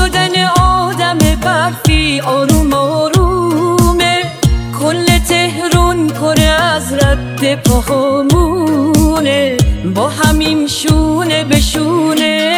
شدن آدم برفی آروم آرومه، کل تهرون پر از رد پاهامونه، با همین شونه به شونه.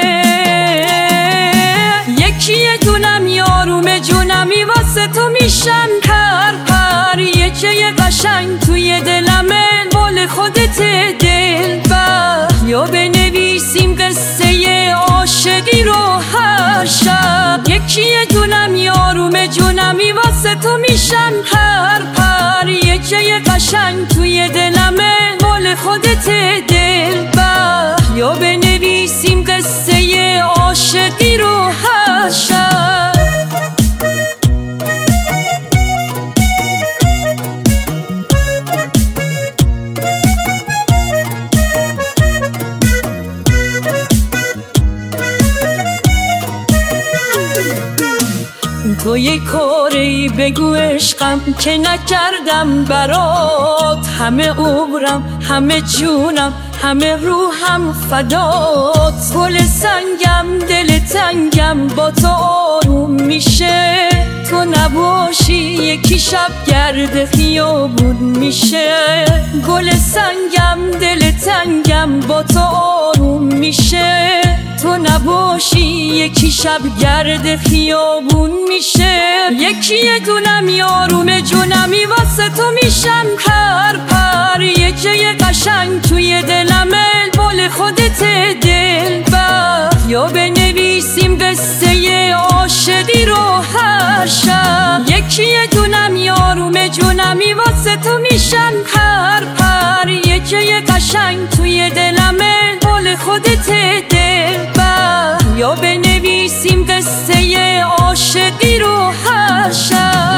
یکی دونم یاروم جونمی واسه تو میشم پر پر، یه جای قشنگ توی دلمه مال خودت دلبر، یا بنویسیم قصه عاشقی رو هر شب. یکی دونم یاروم جونمی واسه تو میشم پر پر، یه جای قشنگ توی دلمه مال خودت دلبر، یا بنویسیم قصه عاشقی رو هر شب. تو یه کاری بگو عشقم که نکردم برات، همه عمرم همه جونم همه روحم فدات. گل سنگم دل تنگم با تو آروم میشه، تو نباشی یکی شب گرد خیابون میشه. گل سنگم دل تنگم با تو آروم میشه، تو نباشی یکی شب گرد خیابون میشه. یکی دونم یاروم جونمی واسه تو میشم پر پر، یه جای قشنگ توی دلمه مال خودت دلبر، یا بنویسیم قصه عاشقی رو هر شب. یکی دونم یاروم جونمی واسه تو میشم پر پر، یه جای قشنگ توی دلمه مال خودت دلبر، یا بنویسیم قصه عاشقی رو هر شب.